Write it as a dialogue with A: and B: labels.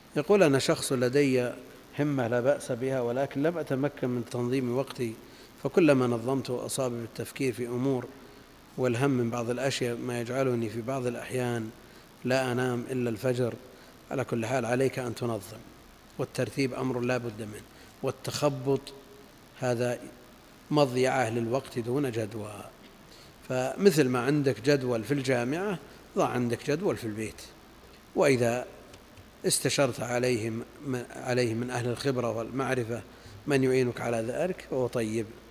A: يقول: أنا شخص لدي همة لا بأس بها، ولكن لم أتمكن من تنظيم وقتي، فكلما نظمته أصاب بالتفكير في أمور والهم من بعض الأشياء ما يجعلني في بعض الأحيان لا أنام إلا الفجر. على كل حال عليك أن تنظم، والترتيب أمر لا بد منه، والتخبط هذا مضيعة للوقت دون جدوى. فمثل ما عندك جدول في الجامعة ضع عندك جدول في البيت، وإذا استشرت عليه من أهل الخبرة والمعرفة من يعينك على ذلك فهو طيب.